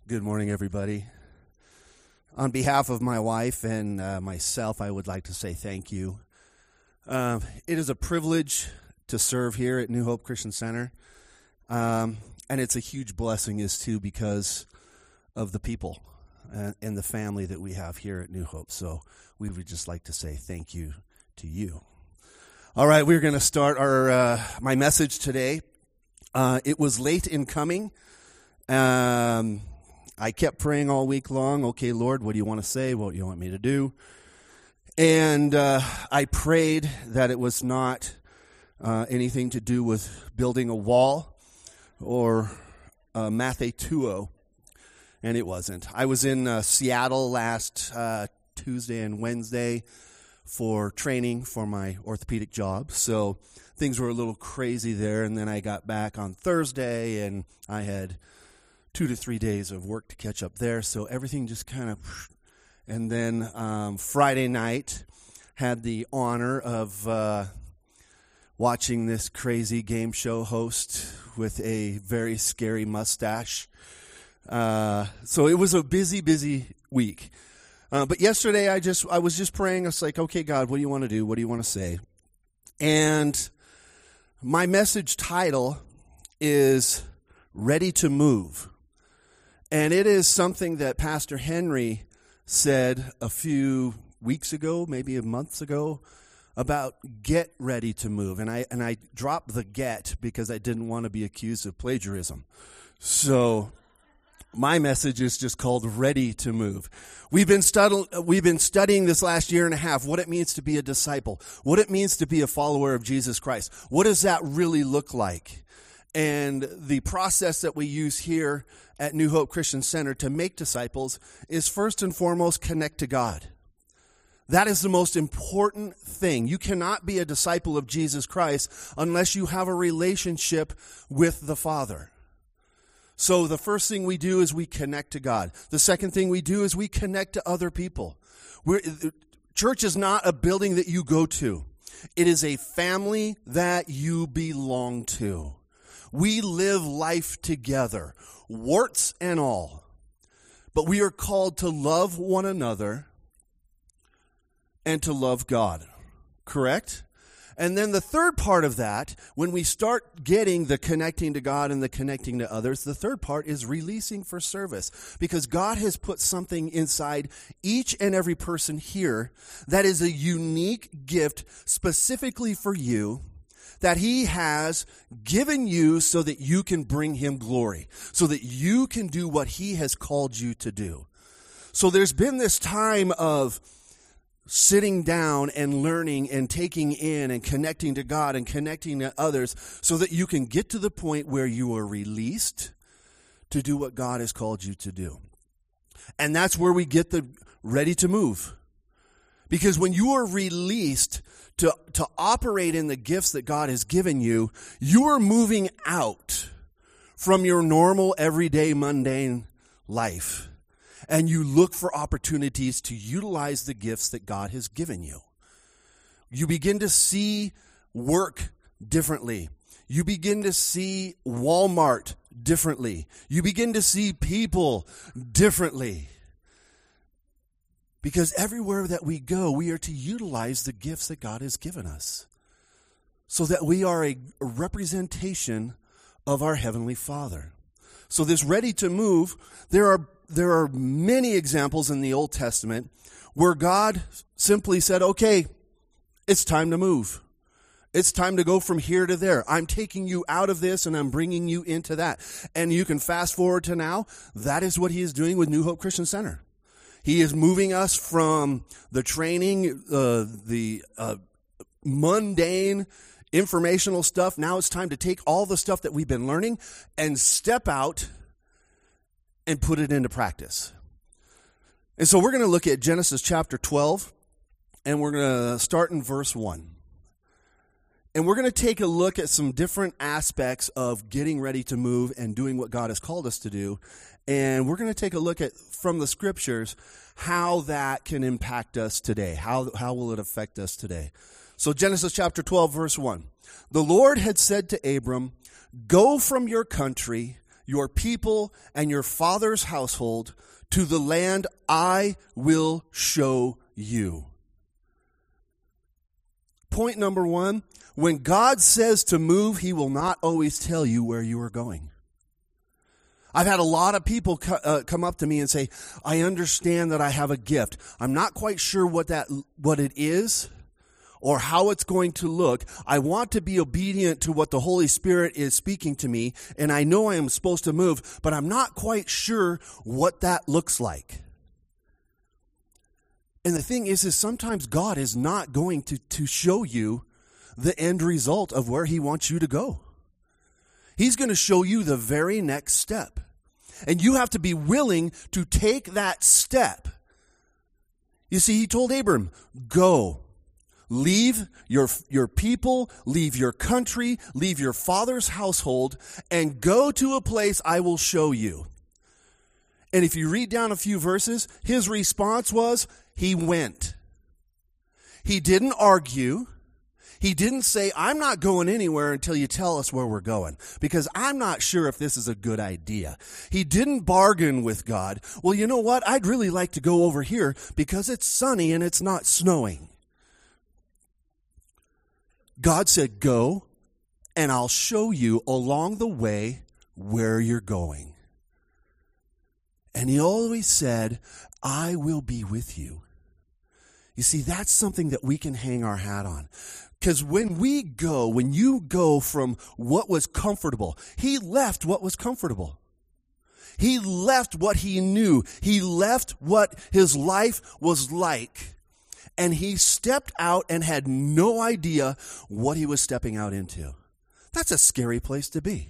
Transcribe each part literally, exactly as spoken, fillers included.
Good morning, everybody. On behalf of my wife and uh, myself, I would like to say thank you. Uh, it is a privilege to serve here at New Hope Christian Center, um, and it's a huge blessing is too because of the people and, and the family that we have here at New Hope. So we would just like to say thank you to you. All right, we're going to start our uh, my message today. Uh, it was late in coming. Um, I kept praying all week long. Okay, Lord, what do you want to say? What do you want me to do? And uh, I prayed that it was not uh, anything to do with building a wall or uh, Mathetuo, and it wasn't. I was in uh, Seattle last uh, Tuesday and Wednesday for training for my orthopedic job, so things were a little crazy there, and then I got back on Thursday, and I had two to three days of work to catch up there, so everything just kind of, and then um, Friday night, had the honor of uh, watching this crazy game show host with a very scary mustache. Uh, so it was a busy, busy week. Uh, but yesterday, I just I was just praying. I was like, okay, God, what do you want to do? What do you want to say? And my message title is Ready to Move. And it is something that Pastor Henry said a few weeks ago, maybe a month ago, about get ready to move. And I and I dropped the get because I didn't want to be accused of plagiarism. So my message is just called Ready to Move. We've been stud- we've been studying this last year and a half what it means to be a disciple, what it means to be a follower of Jesus Christ. What does that really look like? And the process that we use here at New Hope Christian Center to make disciples is first and foremost connect to God. That is the most important thing. You cannot be a disciple of Jesus Christ unless you have a relationship with the Father. So the first thing we do is we connect to God. The second thing we do is we connect to other people. We're, church is not a building that you go to. It is a family that you belong to. We live life together, warts and all. But we are called to love one another and to love God, correct? And then the third part of that, when we start getting the connecting to God and the connecting to others, the third part is releasing for service. Because God has put something inside each and every person here that is a unique gift specifically for you, that he has given you so that you can bring him glory, so that you can do what he has called you to do. So there's been this time of sitting down and learning and taking in and connecting to God and connecting to others so that you can get to the point where you are released to do what God has called you to do. And that's where we get the ready to move. Because when you are released to, to operate in the gifts that God has given you, you are moving out from your normal, everyday, mundane life. And you look for opportunities to utilize the gifts that God has given you. You begin to see work differently. You begin to see Walmart differently. You begin to see people differently. Because everywhere that we go, we are to utilize the gifts that God has given us so that we are a representation of our Heavenly Father. So this ready to move, there are there are many examples in the Old Testament where God simply said, okay, it's time to move. It's time to go from here to there. I'm taking you out of this and I'm bringing you into that. And you can fast forward to now. That is what he is doing with New Hope Christian Center. He is moving us from the training, uh, the uh, mundane, informational stuff. Now it's time to take all the stuff that we've been learning and step out and put it into practice. And so we're going to look at Genesis chapter twelve, and we're going to start in verse one. And we're going to take a look at some different aspects of getting ready to move and doing what God has called us to do. And we're going to take a look at, from the scriptures, how that can impact us today. How, how will it affect us today? So Genesis chapter twelve, verse one. The Lord had said to Abram, "Go from your country your people, and your father's household to the land I will show you. Point number one, when God says to move, he will not always tell you where you are going. I've had a lot of people co- uh, come up to me and say, I understand that I have a gift. I'm not quite sure what that what it is or how it's going to look. I want to be obedient to what the Holy Spirit is speaking to me, and I know I am supposed to move, but I'm not quite sure what that looks like. And the thing is, is sometimes God is not going to, to show you the end result of where he wants you to go. He's going to show you the very next step. And you have to be willing to take that step. You see, he told Abram, go, leave your, your people, leave your country, leave your father's household, and go to a place I will show you. And if you read down a few verses, his response was, he went. He didn't argue. He didn't say, I'm not going anywhere until you tell us where we're going, because I'm not sure if this is a good idea. He didn't bargain with God. Well, you know what? I'd really like to go over here because it's sunny and it's not snowing. God said, go, and I'll show you along the way where you're going. And he always said, I will be with you. You see, that's something that we can hang our hat on. Because when we go, when you go from what was comfortable, he left what was comfortable. He left what he knew. He left what his life was like. And he stepped out and had no idea what he was stepping out into. That's a scary place to be.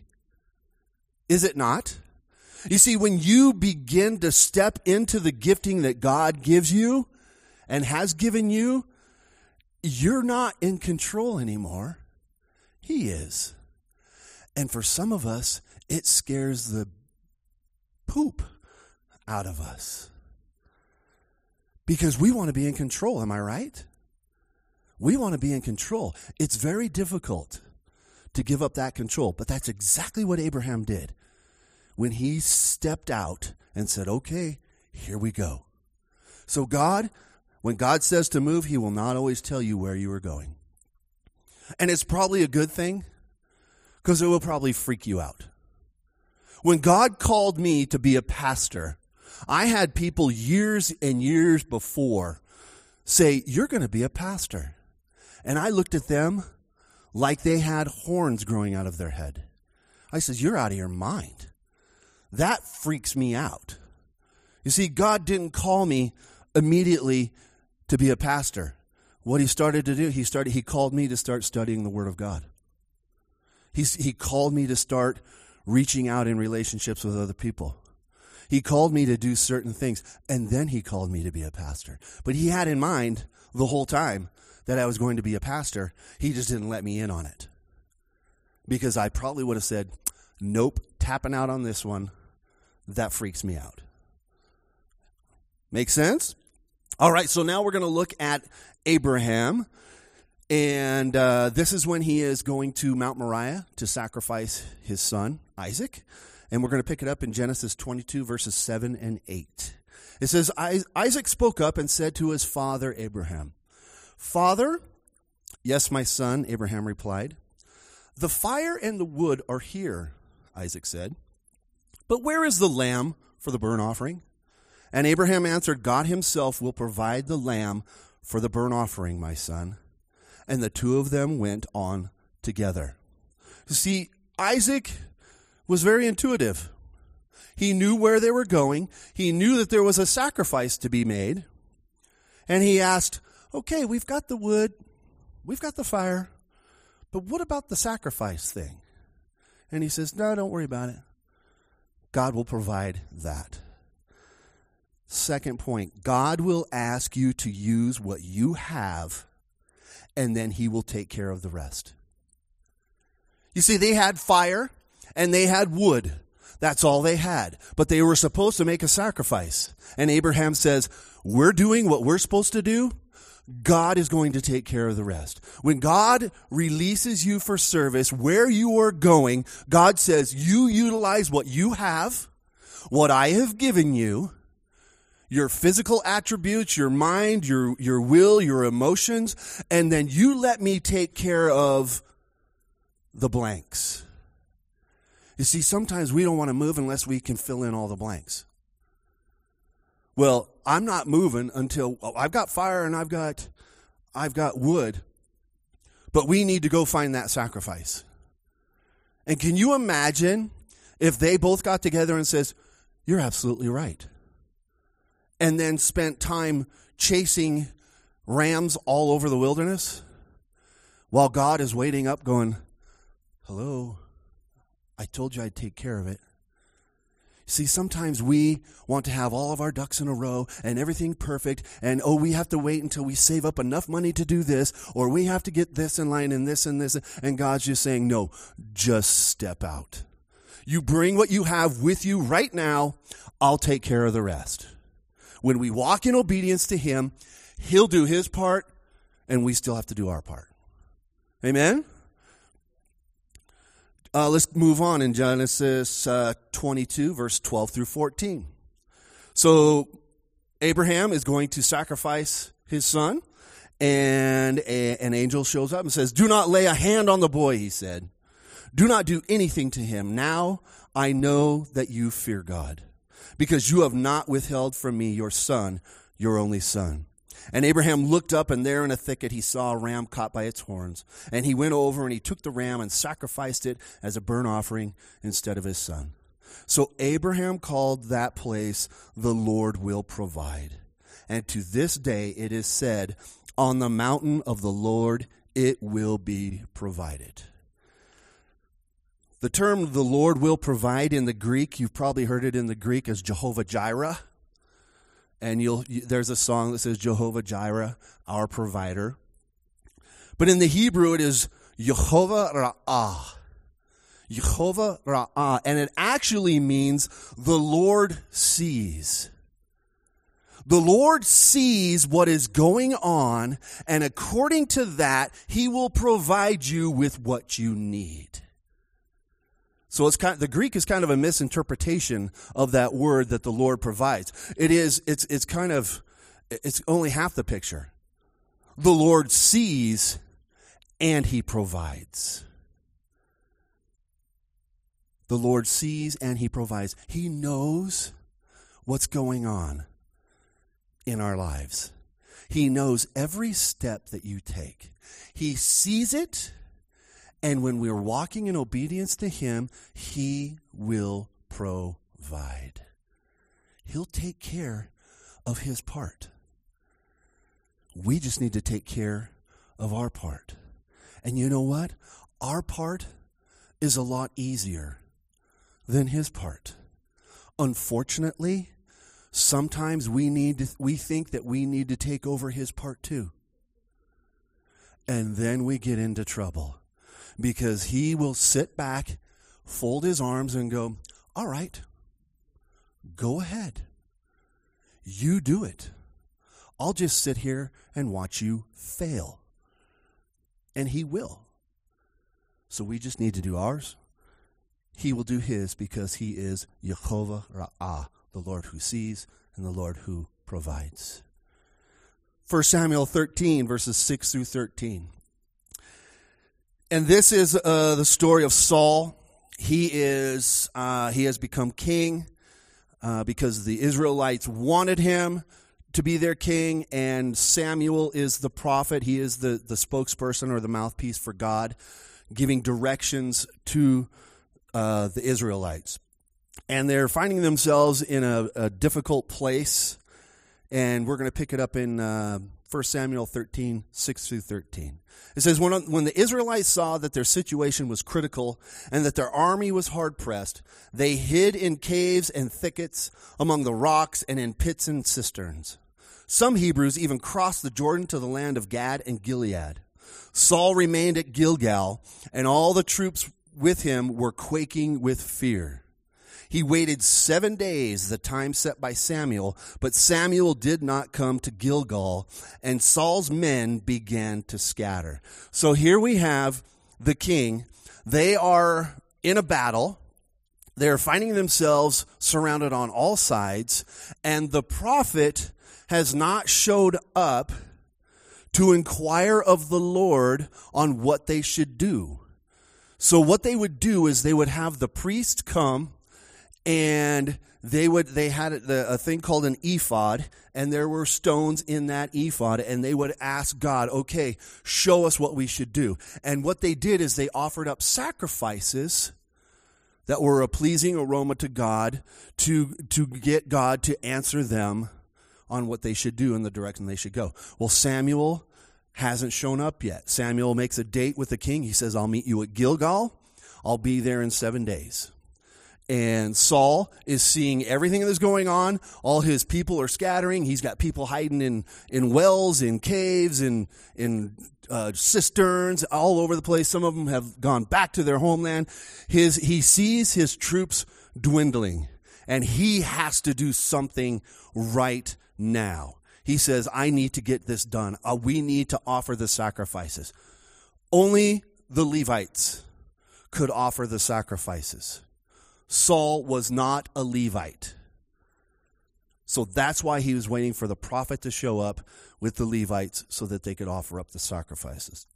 Is it not? You see, when you begin to step into the gifting that God gives you and has given you, you're not in control anymore. He is. And for some of us, it scares the poop out of us. Because we want to be in control, am I right? We want to be in control. It's very difficult to give up that control, but that's exactly what Abraham did when he stepped out and said, okay, here we go. So God, when God says to move, he will not always tell you where you are going. And it's probably a good thing, because it will probably freak you out. When God called me to be a pastor, I had people years and years before say, you're going to be a pastor. And I looked at them like they had horns growing out of their head. I said, you're out of your mind. That freaks me out. You see, God didn't call me immediately to be a pastor. What he started to do, he started. He called me to start studying the Word of God. He's, he called me to start reaching out in relationships with other people. He called me to do certain things, and then he called me to be a pastor. But he had in mind the whole time that I was going to be a pastor. He just didn't let me in on it. Because I probably would have said, nope, tapping out on this one. That freaks me out. Make sense? All right, so now we're going to look at Abraham. And uh, this is when he is going to Mount Moriah to sacrifice his son, Isaac. And we're going to pick it up in Genesis twenty-two, verses seven and eight. It says, Isaac spoke up and said to his father Abraham, Father, yes, my son, Abraham replied. The fire and the wood are here, Isaac said. But where is the lamb for the burnt offering? And Abraham answered, God himself will provide the lamb for the burnt offering, my son. And the two of them went on together. You see, Isaac was very intuitive. He knew where they were going. He knew that there was a sacrifice to be made. And he asked, okay, we've got the wood, we've got the fire, but what about the sacrifice thing? And he says, no, don't worry about it. God will provide that. Second point, God will ask you to use what you have, and then he will take care of the rest. You see, they had fire and they had wood. That's all they had. But they were supposed to make a sacrifice. And Abraham says, we're doing what we're supposed to do, God is going to take care of the rest. When God releases you for service, where you are going, God says, you utilize what you have, what I have given you, your physical attributes, your mind, your, your will, your emotions, and then you let me take care of the blanks. You see, sometimes we don't want to move unless we can fill in all the blanks. Well, I'm not moving until oh, I've got fire and I've got I've got wood, but we need to go find that sacrifice. And can you imagine if they both got together and says, "You're absolutely right," and then spent time chasing rams all over the wilderness while God is waiting up going, "Hello, I told you I'd take care of it." See, sometimes we want to have all of our ducks in a row and everything perfect, and oh, we have to wait until we save up enough money to do this, or we have to get this in line and this and this, and God's just saying, no, just step out. You bring what you have with you right now, I'll take care of the rest. When we walk in obedience to Him, He'll do His part, and we still have to do our part. Amen? Uh, let's move on in Genesis uh, twenty-two, verse twelve through fourteen. So Abraham is going to sacrifice his son, and a, an angel shows up and says, "Do not lay a hand on the boy," he said. "Do not do anything to him. Now I know that you fear God, because you have not withheld from me your son, your only son." And Abraham looked up, and there in a thicket he saw a ram caught by its horns. And he went over and he took the ram and sacrificed it as a burnt offering instead of his son. So Abraham called that place, "The Lord will provide." And to this day it is said, "On the mountain of the Lord it will be provided." The term "the Lord will provide" in the Greek, you've probably heard it in the Greek as Jehovah Jireh. And you'll, there's a song that says, "Jehovah Jireh, our provider." But in the Hebrew, it is Jehovah Ra'ah. Jehovah Ra'ah. And it actually means the Lord sees. The Lord sees what is going on, and according to that, He will provide you with what you need. So it's kind of, the Greek is kind of a misinterpretation of that word that the Lord provides. It is, it's, it's kind of, it's only half the picture. The Lord sees and He provides. The Lord sees and He provides. He knows what's going on in our lives. He knows every step that you take. He sees it. And when we're walking in obedience to Him, He will provide. He'll take care of His part. We just need to take care of our part. And you know what? Our part is a lot easier than His part. Unfortunately, sometimes we need to, we think that we need to take over His part too. And then we get into trouble. Because He will sit back, fold His arms, and go, "All right, go ahead. You do it. I'll just sit here and watch you fail." And He will. So we just need to do ours. He will do His, because He is Jehovah Ra'ah, the Lord who sees and the Lord who provides. First Samuel thirteen, verses six through thirteen. And this is uh, the story of Saul. He is uh, he has become king uh, because the Israelites wanted him to be their king, and Samuel is the prophet. He is the, the spokesperson or the mouthpiece for God, giving directions to uh, the Israelites. And they're finding themselves in a, a difficult place, and we're going to pick it up in uh, First Samuel thirteen, six through thirteen. It says, when, when the Israelites saw that their situation was critical and that their army was hard-pressed, they hid in caves and thickets, among the rocks, and in pits and cisterns. Some Hebrews even crossed the Jordan to the land of Gad and Gilead. Saul remained at Gilgal, and all the troops with him were quaking with fear. He waited seven days, the time set by Samuel, but Samuel did not come to Gilgal, and Saul's men began to scatter. So here we have the king. They are in a battle. They're finding themselves surrounded on all sides, and the prophet has not showed up to inquire of the Lord on what they should do. So what they would do is they would have the priest come, and they would they had a, a thing called an ephod, and there were stones in that ephod, and they would ask God, okay, show us what we should do. And what they did is they offered up sacrifices that were a pleasing aroma to God to, to get God to answer them on what they should do and the direction they should go. Well, Samuel hasn't shown up yet. Samuel makes a date with the king. He says, I'll meet you at Gilgal. I'll be there in seven days. And Saul is seeing everything that's going on. All his people are scattering. He's got people hiding in, in wells, in caves, in, in uh, cisterns, all over the place. Some of them have gone back to their homeland. His, he sees his troops dwindling, and he has to do something right now. He says, I need to get this done. Uh, we need to offer the sacrifices. Only the Levites could offer the sacrifices. Saul was not a Levite. So that's why he was waiting for the prophet to show up with the Levites so that they could offer up the sacrifices.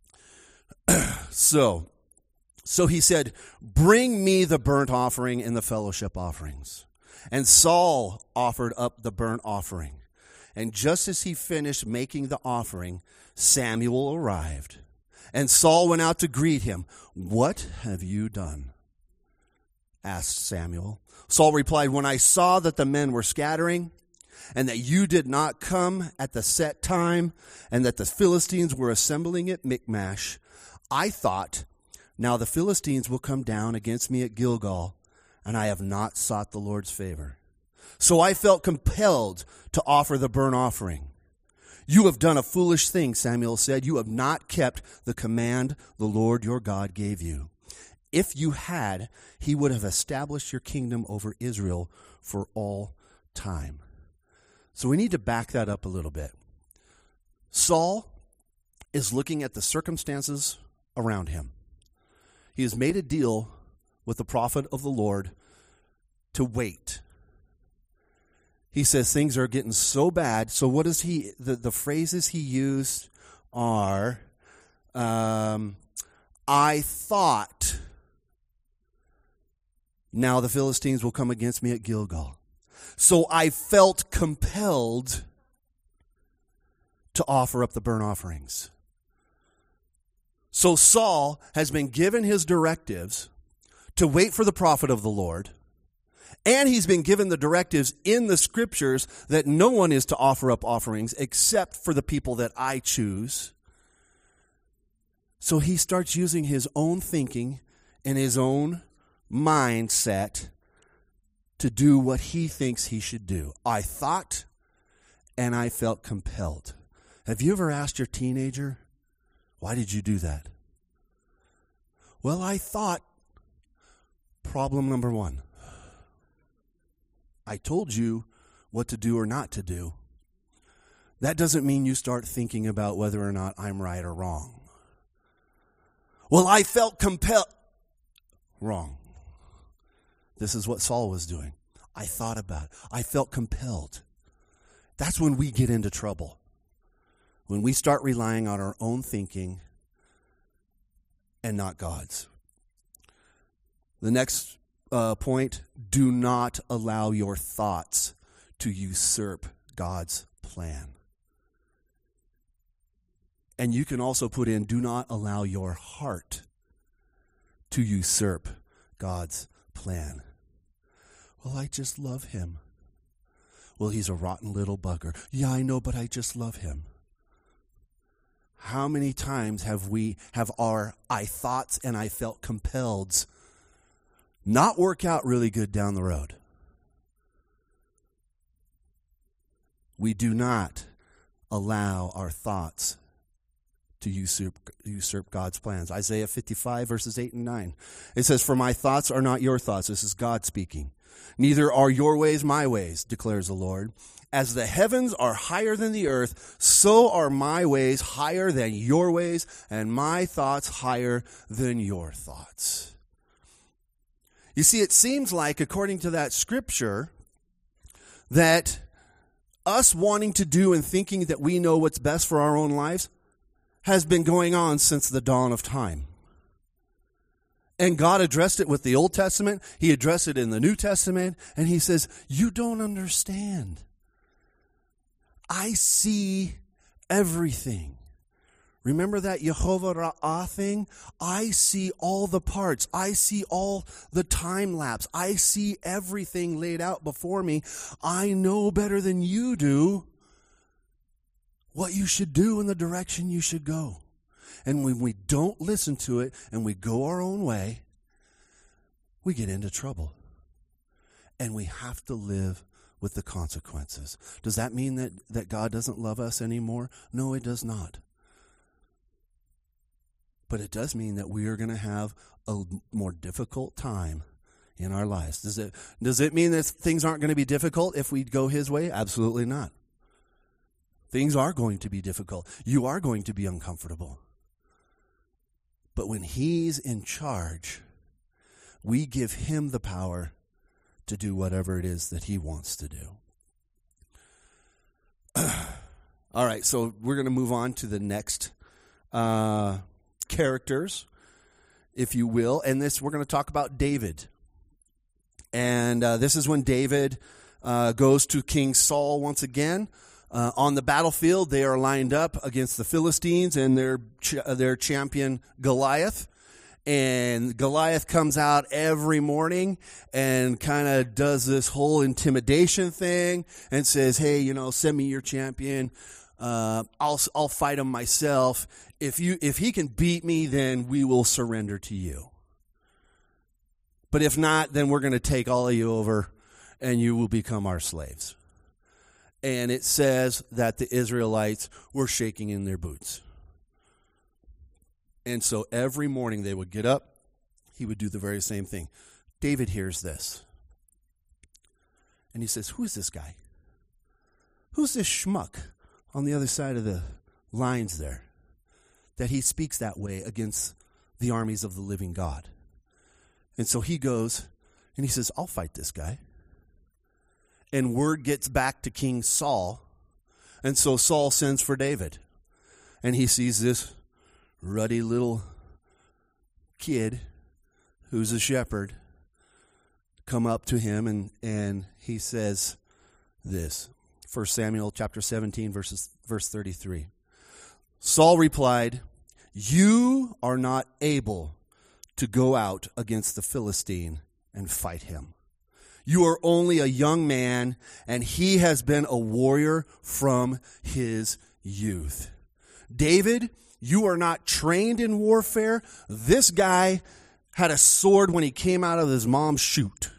so, so he said, bring me the burnt offering and the fellowship offerings. And Saul offered up the burnt offering. And just as he finished making the offering, Samuel arrived. And Saul went out to greet him. What have you done? Asked Samuel. Saul replied, when I saw that the men were scattering, and that you did not come at the set time, and that the Philistines were assembling at Michmash, I thought, now the Philistines will come down against me at Gilgal, and I have not sought the Lord's favor. So I felt compelled to offer the burnt offering. You have done a foolish thing, Samuel said. You have not kept the command the Lord your God gave you. If you had, he would have established your kingdom over Israel for all time. So we need to back that up a little bit. Saul is looking at the circumstances around him. He has made a deal with the prophet of the Lord to wait. He says things are getting so bad. So what is he, the, the phrases he used are, um, I thought, now the Philistines will come against me at Gilgal. So I felt compelled to offer up the burnt offerings. So Saul has been given his directives to wait for the prophet of the Lord. And he's been given the directives in the scriptures that no one is to offer up offerings except for the people that I choose. So he starts using his own thinking and his own mindset to do what he thinks he should do. I thought and I felt compelled. Have you ever asked your teenager, why did you do that? Well, I thought, problem number one. I told you what to do or not to do. That doesn't mean you start thinking about whether or not I'm right or wrong. Well, I felt compelled. Wrong. This is what Saul was doing. I thought about it. I felt compelled. That's when we get into trouble. When we start relying on our own thinking and not God's. The next uh, point, do not allow your thoughts to usurp God's plan. And you can also put in, do not allow your heart to usurp God's plan. Well, I just love him. Well, he's a rotten little bugger. Yeah, I know, but I just love him. How many times have we, have our I thoughts and I felt compelled not work out really good down the road? We do not allow our thoughts to usurp, usurp God's plans. Isaiah fifty-five, verses eight and nine. It says, for my thoughts are not your thoughts. This is God speaking. Neither are your ways my ways, declares the Lord. As the heavens are higher than the earth, so are my ways higher than your ways, and my thoughts higher than your thoughts. You see, it seems like, according to that scripture, that us wanting to do and thinking that we know what's best for our own lives has been going on since the dawn of time. And God addressed it with the Old Testament. He addressed it in the New Testament. And he says, you don't understand. I see everything. Remember that Yehovah Ra'ah thing? I see all the parts. I see all the time lapse. I see everything laid out before me. I know better than you do what you should do and the direction you should go. And when we don't listen to it and we go our own way, we get into trouble. And we have to live with the consequences. Does that mean that, that God doesn't love us anymore? No, it does not. But it does mean that we are going to have a more difficult time in our lives. Does it, does it mean that things aren't going to be difficult if we go his way? Absolutely not. Things are going to be difficult. You are going to be uncomfortable. But when he's in charge, we give him the power to do whatever it is that he wants to do. All right, so we're going to move on to the next uh, characters, if you will. And this, we're going to talk about David. And uh, this is when David uh, goes to King Saul once again. Uh, on the battlefield, they are lined up against the Philistines and their ch- their champion Goliath. And Goliath comes out every morning and kind of does this whole intimidation thing and says, "Hey, you know, send me your champion. Uh, I'll I'll fight him myself. If you if he can beat me, then we will surrender to you. But if not, then we're going to take all of you over, and you will become our slaves." And it says that the Israelites were shaking in their boots. And so every morning they would get up. He would do the very same thing. David hears this. And he says, who is this guy? Who's this schmuck on the other side of the lines there, that he speaks that way against the armies of the living God? And so he goes and he says, I'll fight this guy. And word gets back to King Saul. And so Saul sends for David. And he sees this ruddy little kid who's a shepherd come up to him, and, and he says this. First Samuel chapter seventeen, verses, verse thirty-three. Saul replied, you are not able to go out against the Philistine and fight him. You are only a young man, and he has been a warrior from his youth. David, you are not trained in warfare. This guy had a sword when he came out of his mom's chute.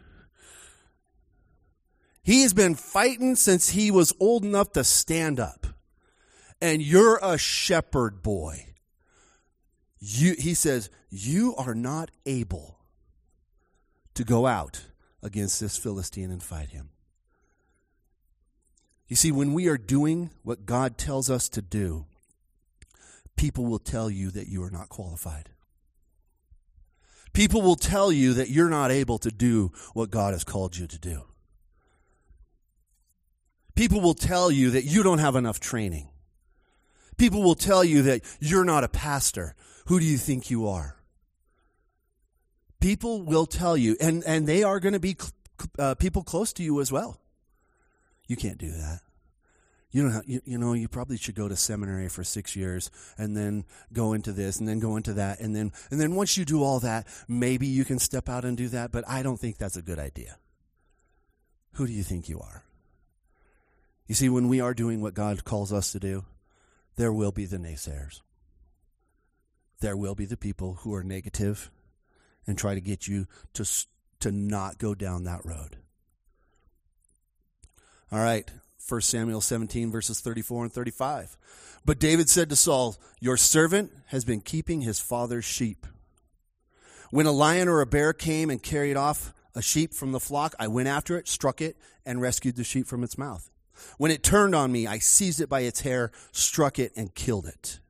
He has been fighting since he was old enough to stand up. And you're a shepherd boy. You, he says, you are not able to go out against this Philistine and fight him. You see, when we are doing what God tells us to do, people will tell you that you are not qualified. People will tell you that you're not able to do what God has called you to do. People will tell you that you don't have enough training. People will tell you that you're not a pastor. Who do you think you are? People will tell you, and, and they are going to be uh, people close to you as well. You can't do that. You don't have, you, you know, you probably should go to seminary for six years and then go into this and then go into that. And then, and then once you do all that, maybe you can step out and do that. But I don't think that's a good idea. Who do you think you are? You see, when we are doing what God calls us to do, there will be the naysayers. There will be the people who are negative and try to get you to, to not go down that road. All right. First Samuel seventeen, verses thirty-four and thirty-five. But David said to Saul, your servant has been keeping his father's sheep. When a lion or a bear came and carried off a sheep from the flock, I went after it, struck it, and rescued the sheep from its mouth. When it turned on me, I seized it by its hair, struck it, and killed it.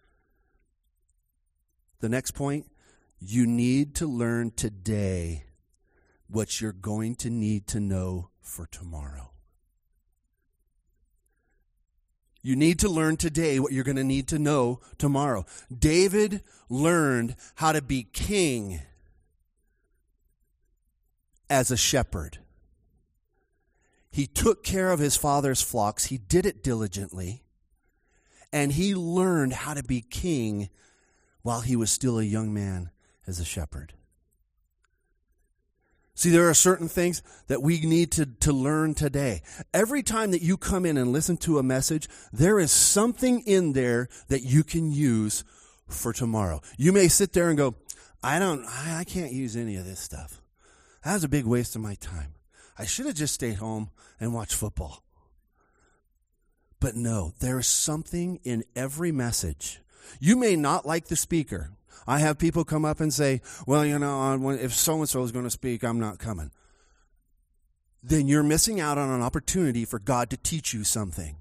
The next point, you need to learn today what you're going to need to know for tomorrow. You need to learn today what you're going to need to know tomorrow. David learned how to be king as a shepherd. He took care of his father's flocks. He did it diligently. And he learned how to be king while he was still a young man as a shepherd. See, there are certain things that we need to, to learn today. Every time that you come in and listen to a message, there is something in there that you can use for tomorrow. You may sit there and go, I don't, I, I can't use any of this stuff. That was a big waste of my time. I should have just stayed home and watched football. But no, there is something in every message. You may not like the speaker. I have people come up and say, well, you know, if so-and-so is going to speak, I'm not coming. Then you're missing out on an opportunity for God to teach you something.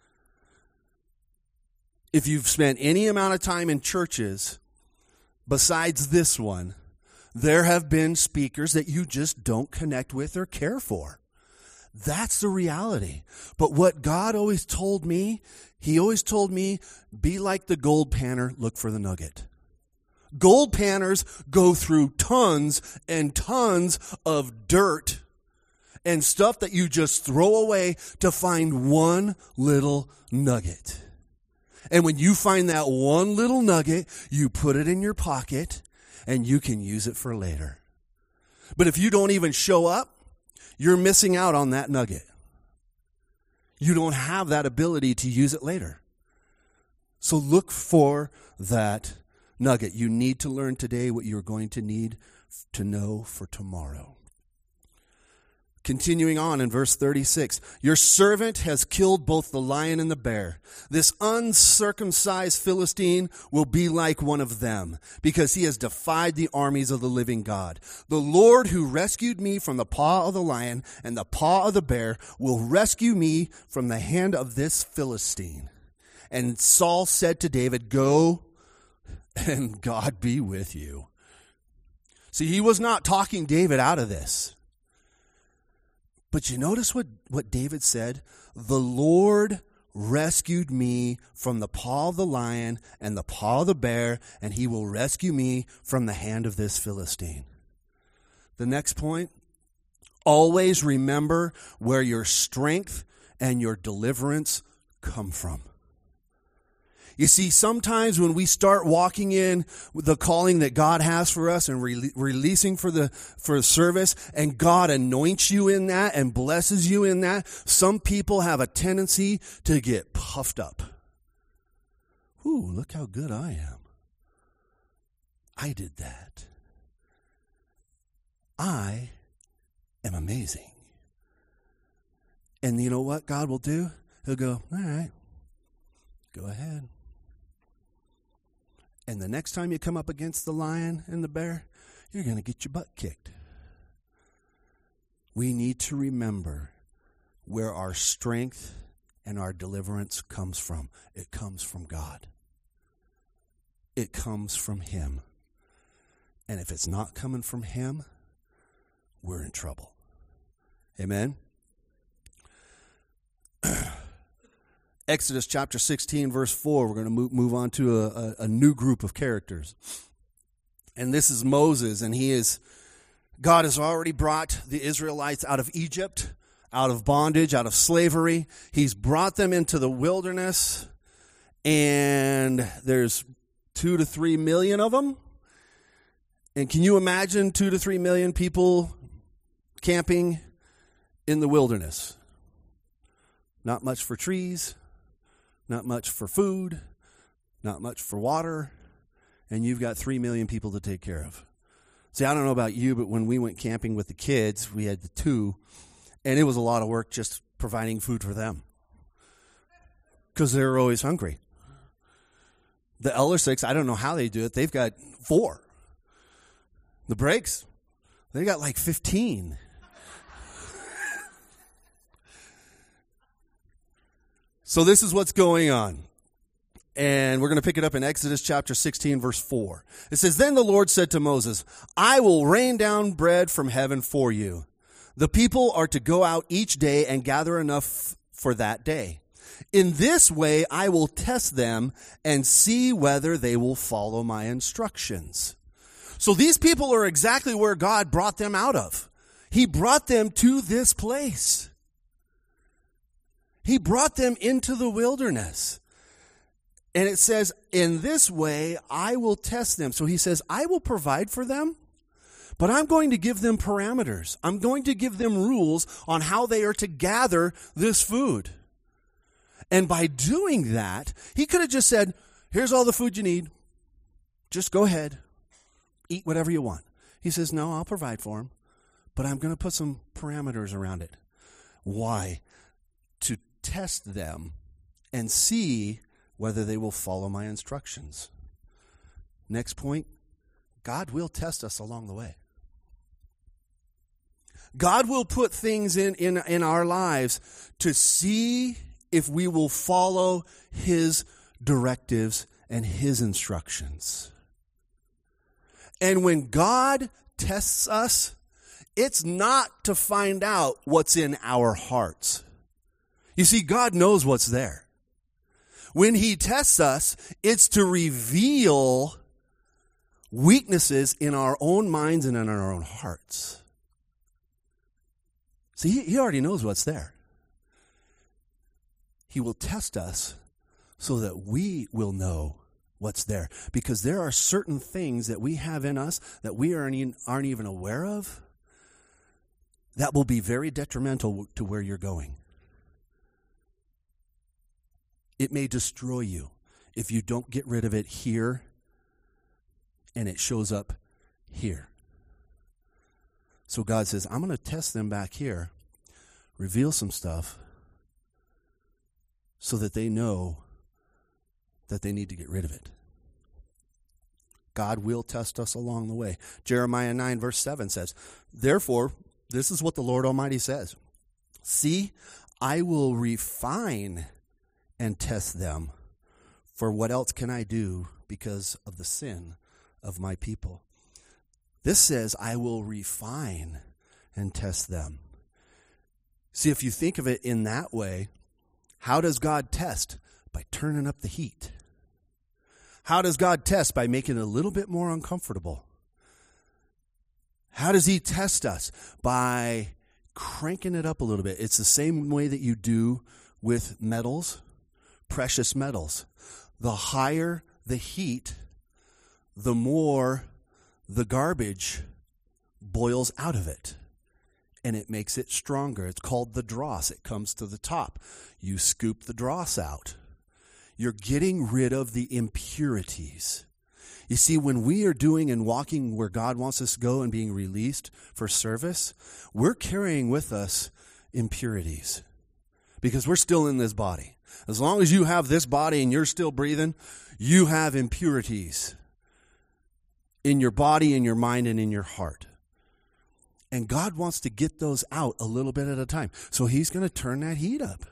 If you've spent any amount of time in churches besides this one, there have been speakers that you just don't connect with or care for. That's the reality. But what God always told me, he always told me, be like the gold panner, look for the nugget. Gold panners go through tons and tons of dirt and stuff that you just throw away to find one little nugget. And when you find that one little nugget, you put it in your pocket and you can use it for later. But if you don't even show up, you're missing out on that nugget. You don't have that ability to use it later. So look for that nugget. You need to learn today what you're going to need to know for tomorrow. Continuing on in verse thirty-six, your servant has killed both the lion and the bear. This uncircumcised Philistine will be like one of them, because he has defied the armies of the living God. The Lord who rescued me from the paw of the lion and the paw of the bear will rescue me from the hand of this Philistine. And Saul said to David, go, and God be with you. See, he was not talking David out of this. But you notice what, what David said? The Lord rescued me from the paw of the lion and the paw of the bear, and he will rescue me from the hand of this Philistine. The next point, always remember where your strength and your deliverance come from. You see, sometimes when we start walking in the calling that God has for us and re- releasing for the for service, and God anoints you in that and blesses you in that, some people have a tendency to get puffed up. Ooh, look how good I am. I did that. I am amazing. And you know what God will do? He'll go, all right, go ahead. And the next time you come up against the lion and the bear, you're going to get your butt kicked. We need to remember where our strength and our deliverance comes from. It comes from God. It comes from Him. And if it's not coming from Him, we're in trouble. Amen? Exodus chapter sixteen, verse four, we're going to move, move on to a, a, a new group of characters. And this is Moses, and he is, God has already brought the Israelites out of Egypt, out of bondage, out of slavery. He's brought them into the wilderness, and there's two to three million of them. And can you imagine two to three million people camping in the wilderness? Not much for trees. Not much for food, not much for water, and you've got three million people to take care of. See, I don't know about you, but when we went camping with the kids, we had the two, and it was a lot of work just providing food for them because they were always hungry. The elder six, I don't know how they do it. They've got four. The breaks, They got like fifteen. So this is what's going on. And we're going to pick it up in Exodus chapter sixteen, verse four. It says, "Then the Lord said to Moses, I will rain down bread from heaven for you. The people are to go out each day and gather enough for that day. In this way, I will test them and see whether they will follow my instructions." So these people are exactly where God brought them out of. He brought them to this place. He brought them into the wilderness. And it says, in this way, I will test them. So he says, I will provide for them, but I'm going to give them parameters. I'm going to give them rules on how they are to gather this food. And by doing that, he could have just said, here's all the food you need. Just go ahead. Eat whatever you want. He says, no, I'll provide for them, but I'm going to put some parameters around it. Why? To test them and see whether they will follow my instructions. Next point, God will test us along the way. God will put things in, in, in our lives to see if we will follow his directives and his instructions. And when God tests us, it's not to find out what's in our hearts. You see, God knows what's there. When he tests us, it's to reveal weaknesses in our own minds and in our own hearts. See, he, he already knows what's there. He will test us so that we will know what's there. Because there are certain things that we have in us that we aren't even, aren't even aware of that will be very detrimental to where you're going. It may destroy you if you don't get rid of it here and it shows up here. So God says, I'm going to test them back here, reveal some stuff so that they know that they need to get rid of it. God will test us along the way. Jeremiah nine verse seven says, therefore, this is what the Lord Almighty says. See, I will refine and test them. For what else can I do because of the sin of my people? This says, I will refine and test them. See, if you think of it in that way, how does God test? By turning up the heat. How does God test? By making it a little bit more uncomfortable. How does he test us? By cranking it up a little bit. It's the same way that you do with metals. Precious metals. The higher the heat, the more the garbage boils out of it. And it makes it stronger. It's called the dross. It comes to the top. You scoop the dross out. You're getting rid of the impurities. You see, when we are doing and walking where God wants us to go and being released for service, we're carrying with us impurities because we're still in this body. As long as you have this body and you're still breathing, you have impurities in your body, in your mind, and in your heart. And God wants to get those out a little bit at a time. So he's going to turn that heat up.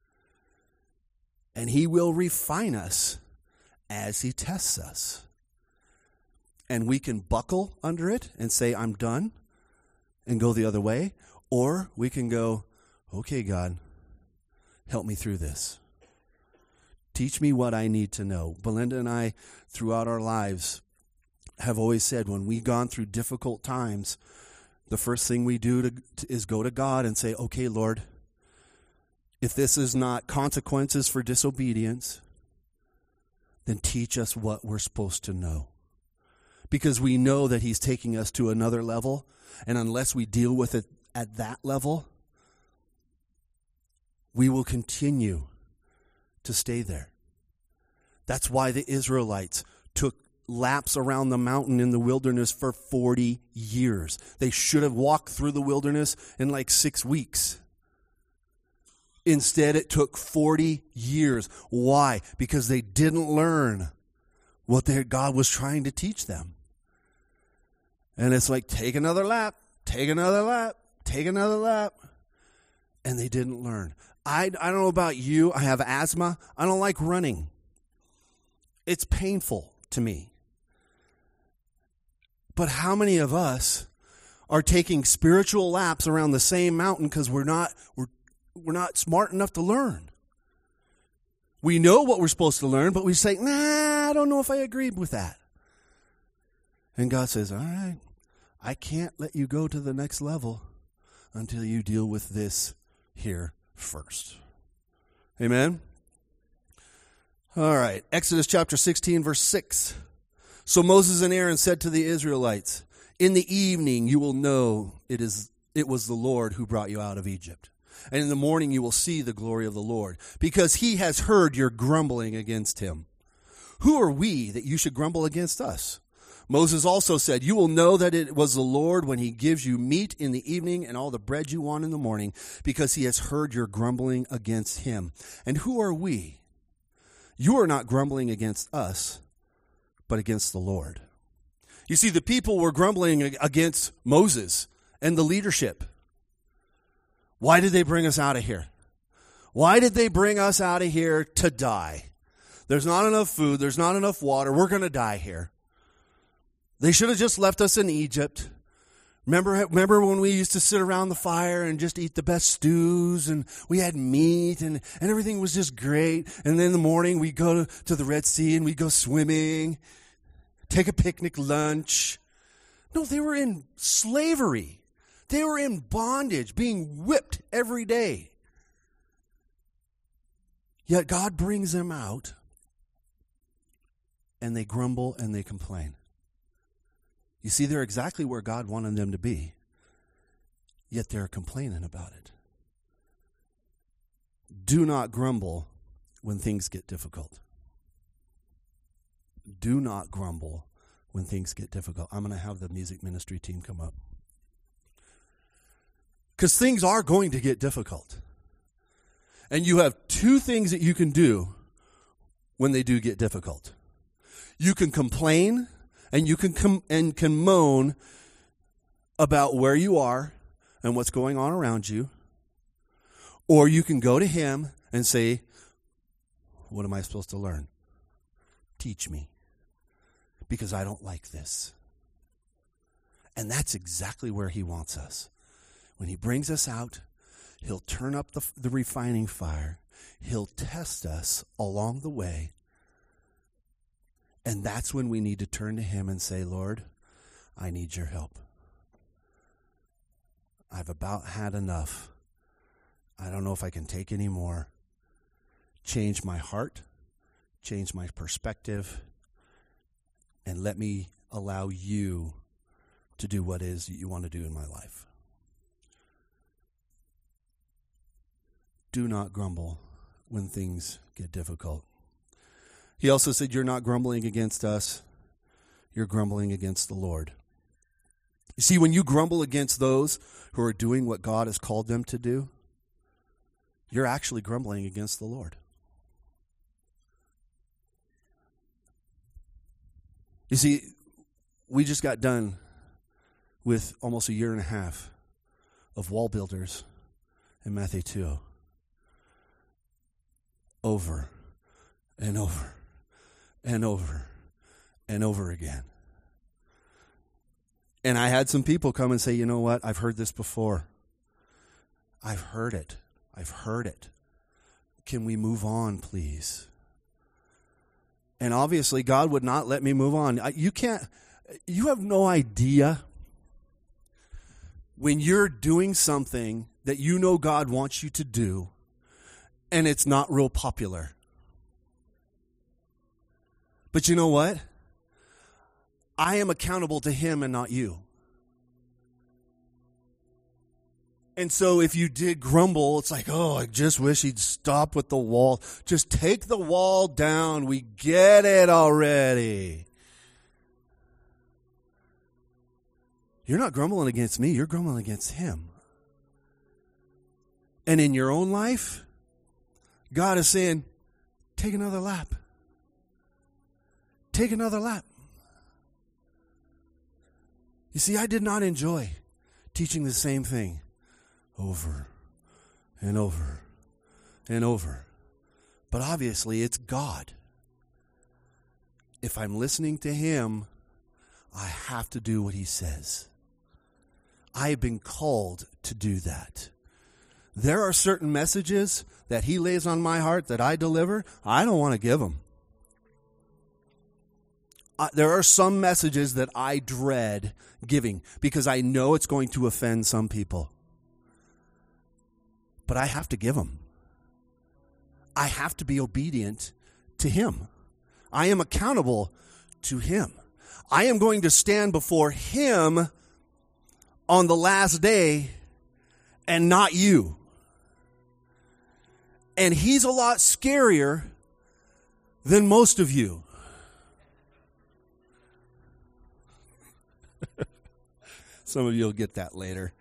And he will refine us as he tests us. And we can buckle under it and say, I'm done, and go the other way. Or we can go, okay, God, help me through this. Teach me what I need to know. Belinda and I, throughout our lives, have always said when we've gone through difficult times, the first thing we do to, to, is go to God and say, okay, Lord, if this is not consequences for disobedience, then teach us what we're supposed to know. Because we know that he's taking us to another level, and unless we deal with it at that level, we will continue to stay there. That's why the Israelites took laps around the mountain in the wilderness for forty years. They should have walked through the wilderness in like six weeks. Instead, it took forty years. Why? Because they didn't learn what their God was trying to teach them. And it's like, take another lap. take another lap, take another lap. And they didn't learn. I, I don't know about you. I have asthma. I don't like running. It's painful to me. But how many of us are taking spiritual laps around the same mountain because we're not we're we're not smart enough to learn? We know what we're supposed to learn, but we say, nah, I don't know if I agree with that. And God says, all right, I can't let you go to the next level until you deal with this here first. Amen? All right, Exodus chapter sixteen, verse six. So Moses and Aaron said to the Israelites, in the evening you will know it is it was the Lord who brought you out of Egypt. And in the morning you will see the glory of the Lord, because he has heard your grumbling against him. Who are we that you should grumble against us? Moses also said, you will know that it was the Lord when he gives you meat in the evening and all the bread you want in the morning, because he has heard your grumbling against him. And who are we? You are not grumbling against us, but against the Lord. You see, the people were grumbling against Moses and the leadership. Why did they bring us out of here? Why did they bring us out of here to die? There's not enough food. There's not enough water. We're going to die here. They should have just left us in Egypt. Remember, remember when we used to sit around the fire and just eat the best stews, and we had meat, and, and everything was just great. And then in the morning we go to, to the Red Sea and we go swimming, take a picnic lunch. No, they were in slavery. They were in bondage, being whipped every day. Yet God brings them out, and they grumble and they complain. You see, they're exactly where God wanted them to be, yet they're complaining about it. Do not grumble when things get difficult. Do not grumble when things get difficult. I'm going to have the music ministry team come up. Because things are going to get difficult. And you have two things that you can do when they do get difficult. You can complain, and you can com- and can moan about where you are and what's going on around you. Or you can go to him and say, what am I supposed to learn? Teach me, because I don't like this. And that's exactly where he wants us. When he brings us out, he'll turn up the, the refining fire. He'll test us along the way. And that's when we need to turn to him and say, Lord, I need your help. I've about had enough. I don't know if I can take any more. Change my heart, change my perspective, and let me allow you to do what it is you want to do in my life. Do not grumble when things get difficult. He also said, you're not grumbling against us. You're grumbling against the Lord. You see, when you grumble against those who are doing what God has called them to do, you're actually grumbling against the Lord. You see, we just got done with almost a year and a half of wall builders in Matthew. Over and over and over and over again. And I had some people come and say, you know what? I've heard this before. I've heard it. I've heard it. Can we move on, please? And obviously, God would not let me move on. You can't, you have no idea when you're doing something that you know God wants you to do, and it's not real popular. But you know what? I am accountable to him and not you. And so if you did grumble, it's like, oh, I just wish he'd stop with the wall. Just take the wall down. We get it already. You're not grumbling against me. You're grumbling against him. And in your own life, God is saying, take another lap. Take another lap. You see, I did not enjoy teaching the same thing over and over and over. But obviously, it's God. If I'm listening to him, I have to do what he says. I have been called to do that. There are certain messages that he lays on my heart that I deliver. I don't want to give them. Uh, there are some messages that I dread giving because I know it's going to offend some people. But I have to give them. I have to be obedient to him. I am accountable to him. I am going to stand before him on the last day and not you. And he's a lot scarier than most of you. Some of you will get that later.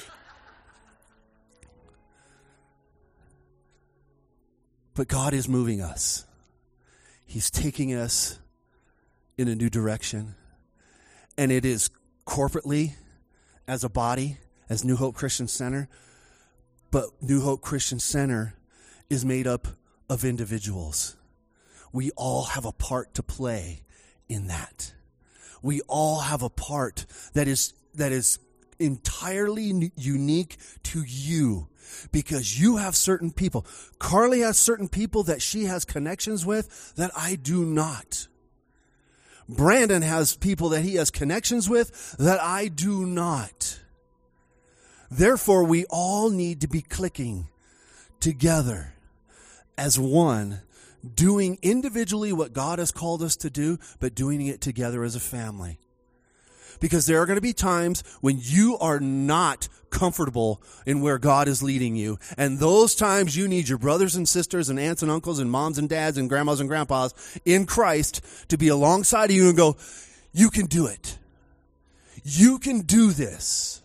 But God is moving us. He's taking us in a new direction. And it is corporately, as a body, as New Hope Christian Center. But New Hope Christian Center is made up of individuals. We all have a part to play in that. We all have a part that is that is entirely unique to you, because you have certain people. Carly has certain people that she has connections with that I do not. Brandon has people that he has connections with that I do not. Therefore, we all need to be clicking together as one, doing individually what God has called us to do, but doing it together as a family. Because there are going to be times when you are not comfortable in where God is leading you. And those times you need your brothers and sisters and aunts and uncles and moms and dads and grandmas and grandpas in Christ to be alongside of you and go, you can do it. You can do this.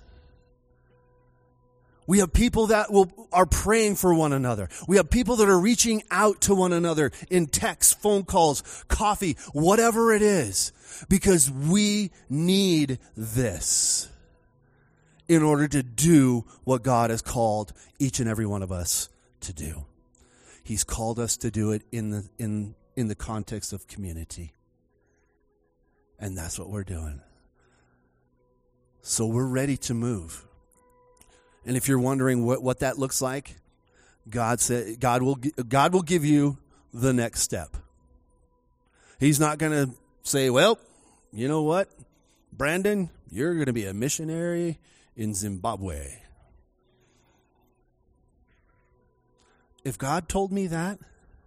We have people that will are praying for one another. We have people that are reaching out to one another in texts, phone calls, coffee, whatever it is, because we need this in order to do what God has called each and every one of us to do. He's called us to do it in the in in the context of community. And that's what we're doing. So we're ready to move. And if you're wondering what, what that looks like, God said God will God will give you the next step. He's not going to say, well, you know what, Brandon, you're going to be a missionary in Zimbabwe. If God told me that,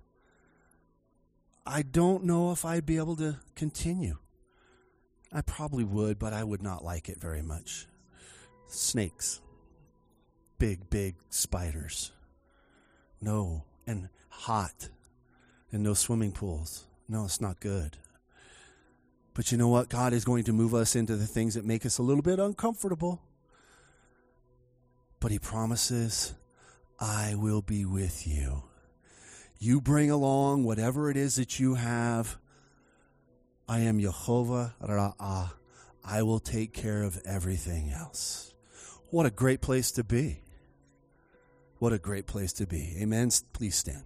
I don't know if I'd be able to continue. I probably would, but I would not like it very much. Snakes. Big, big spiders. No. And hot. And no swimming pools. No, it's not good. But you know what? God is going to move us into the things that make us a little bit uncomfortable. But he promises, I will be with you. You bring along whatever it is that you have. I am Jehovah Ra'ah. I will take care of everything else. What a great place to be. What a great place to be. Amen. Please stand.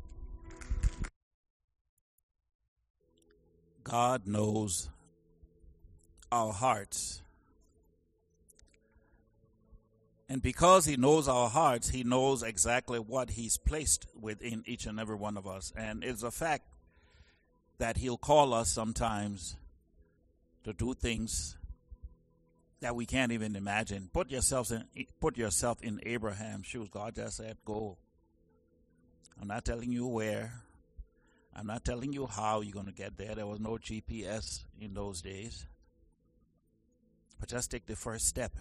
God knows our hearts. And because he knows our hearts, he knows exactly what he's placed within each and every one of us. And it's a fact that he'll call us sometimes to do things that we can't even imagine. Put yourself in, put yourself in Abraham's shoes. God just said, go. I'm not telling you where. I'm not telling you how you're going to get there. There was no G P S in those days. But just take the first step.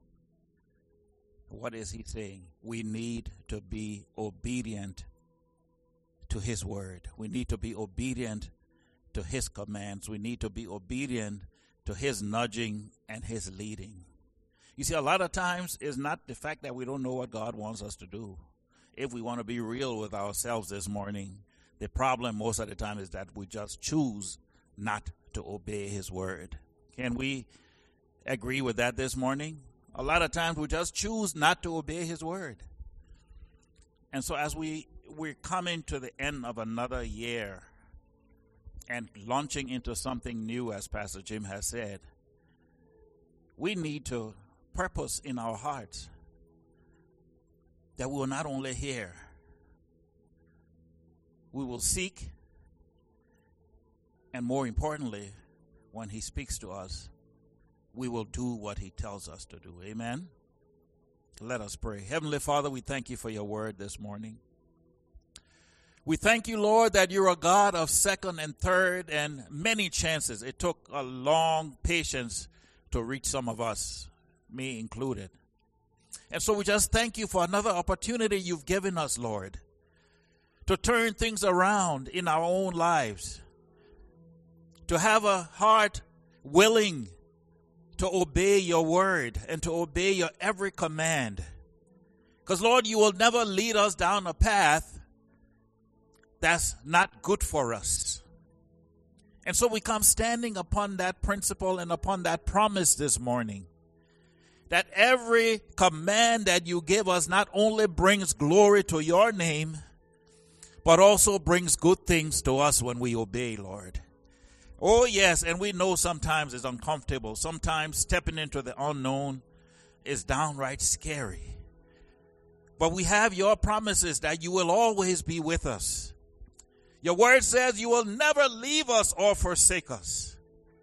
What is he saying? We need to be obedient to his word. We need to be obedient to his commands. We need to be obedient to his nudging and his leading. You see, a lot of times it's not the fact that we don't know what God wants us to do. If we want to be real with ourselves this morning, the problem most of the time is that we just choose not to obey his word. Can we agree with that this morning? A lot of times we just choose not to obey his word. And so as we, we're coming to the end of another year and launching into something new, as Pastor Jim has said, we need to purpose in our hearts that we will not only hear, we will seek, and more importantly, when he speaks to us, we will do what he tells us to do. Amen? Let us pray. Heavenly Father, we thank you for your word this morning. We thank you, Lord, that you're a God of second and third and many chances. It took a long patience to reach some of us, me included. And so we just thank you for another opportunity you've given us, Lord, to turn things around in our own lives, to have a heart willing to obey your word and to obey your every command. Because, Lord, you will never lead us down a path that's not good for us. And so we come standing upon that principle and upon that promise this morning, that every command that you give us not only brings glory to your name, but also brings good things to us when we obey, Lord. Oh, yes, and we know sometimes it's uncomfortable. Sometimes stepping into the unknown is downright scary. But we have your promises that you will always be with us. Your word says you will never leave us or forsake us.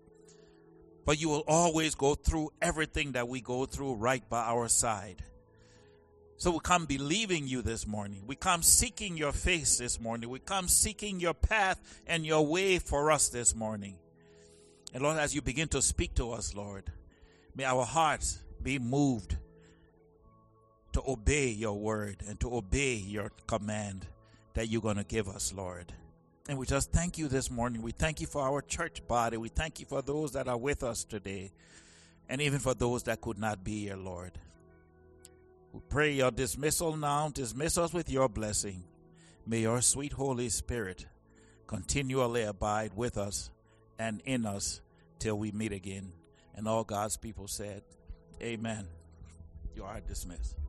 But you will always go through everything that we go through right by our side. So we come believing you this morning. We come seeking your face this morning. We come seeking your path and your way for us this morning. And Lord, as you begin to speak to us, Lord, may our hearts be moved to obey your word and to obey your command that you're going to give us, Lord. And we just thank you this morning. We thank you for our church body. We thank you for those that are with us today, and even for those that could not be here, Lord. We pray your dismissal now. Dismiss us with your blessing. May your sweet Holy Spirit continually abide with us and in us till we meet again. And all God's people said, amen. You are dismissed.